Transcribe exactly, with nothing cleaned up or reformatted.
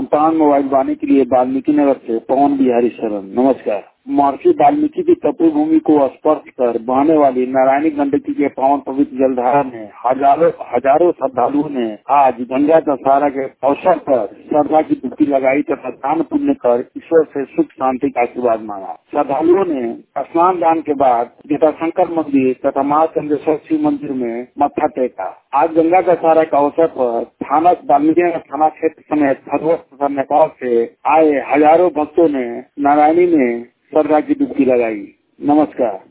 संतान मोबाइल वाणी के लिए वाल्मीकि नगर से पवन बिहारी शरण। नमस्कार। महर्षि वाल्मीकि की तपोभूमि को स्पर्श कर बहने वाली नारायणी गंडकी के पावन पवित्र जलधारा में हजारों हजारों श्रद्धालुओं ने आज गंगा दशहरा के अवसर पर श्रद्धा की डुबकी लगाई तथा दान पुण्य कर ईश्वर से सुख शांति का आशीर्वाद मांगा। श्रद्धालुओं ने स्नान दान के बाद जटाशंकर मंदिर तथा माँ चंद्रेश्वर शिव मंदिर में मत्था टेका। आज गंगा दशहरा के अवसर पर थाना वाल्मीकि नगर थाना क्षेत्र समेत भदोही तथा नेपाल से आए हजारों भक्तों ने नारायणी में श्रद्धा की डुबकी लगाई। नमस्कार।